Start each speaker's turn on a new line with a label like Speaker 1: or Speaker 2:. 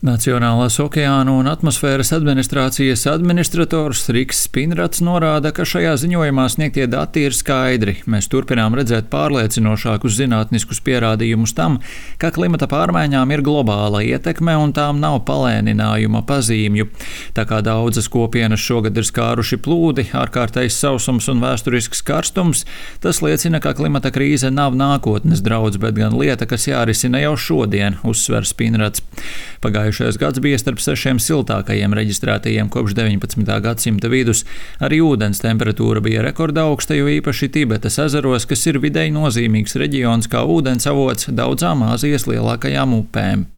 Speaker 1: Nacionālās okeānu un atmosfēras administrācijas administrators Riks Spinrats norāda, ka šajā ziņojumā sniegtie dati ir skaidri. Mēs turpinām redzēt pārliecinošākus zinātniskus pierādījumus tam, ka klimata pārmaiņām ir globāla ietekme un tām nav palēninājuma pazīmju. Tā kā daudzas kopienas šogad ir skāruši plūdi, ārkārtējs sausums un vēsturisks karstums, tas liecina, ka klimata krīze nav nākotnes draudz, bet gan lieta, kas jārisina jau šodien, uzsver Spinrats. Pagājušais gads bija starp 6 siltākajiem reģistrētajiem kopš 19. gadsimta vidus. Arī ūdens temperatūra bija rekordaugsta, jo īpaši Tibetas ezeros, kas ir vidēji nozīmīgs reģions kā ūdens avots daudzām Āzijas lielākajām upēm.